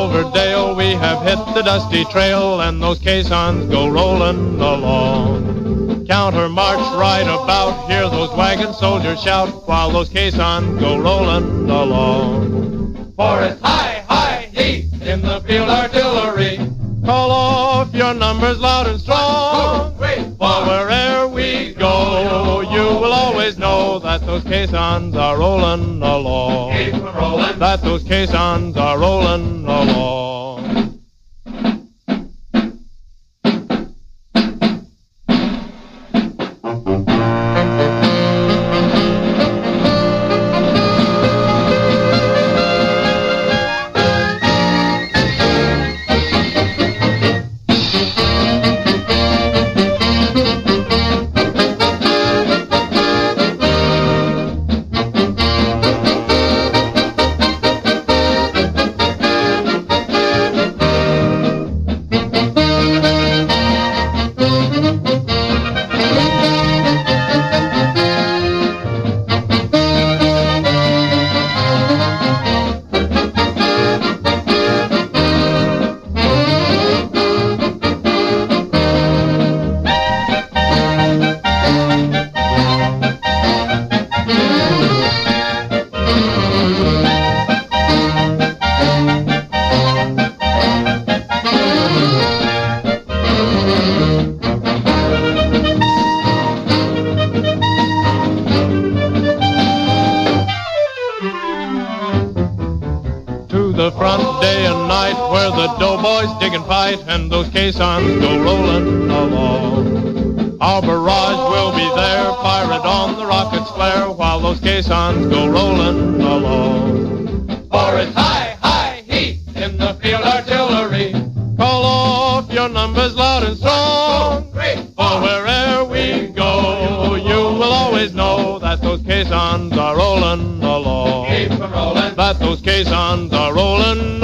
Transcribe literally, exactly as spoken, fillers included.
over dale, we have hit the dusty trail, and those caissons go rolling along. Counter march right about, hear those wagon soldiers shout, while those caissons go rolling along. For it's high, high, heat in the field artillery. Call off your numbers loud and strong, for where'er we go, you will always know that those caissons are rolling along. Keep them rolling. That those caissons are rolling along. The front day and night where the doughboys dig and fight and those caissons go rolling along. Our barrage will be there, fired on the rocket's flare, while those caissons go rolling along. For it's high, high heat in the field artillery. Call off your numbers loud and strong, for where'er we go, you will always know that those caissons are rolling along. Keep them rolling. That those caissons are rolling